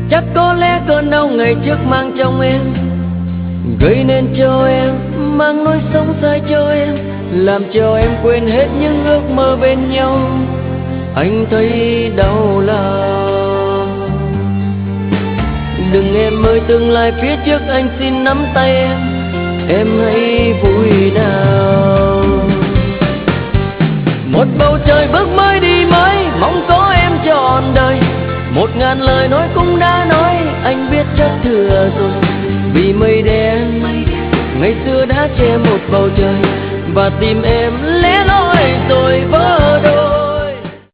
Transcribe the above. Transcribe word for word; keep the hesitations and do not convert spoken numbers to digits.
Chắc có lẽ cơn đau ngày trước mang trong em, gây nên cho em mang nỗi sống sai cho em, làm cho em quên hết những ước mơ bên nhau. Anh thấy đau lòng. Đừng em ơi, tương lai phía trước anh xin nắm tay em, em hãy vui nào. Một bầu trời bước mới đi mới, mong có em trọn đời. Một ngàn lời nói cũng đã nói, anh biết chắc thừa rồi. Vì mây đen ngày xưa đã che một bầu trời, và tìm em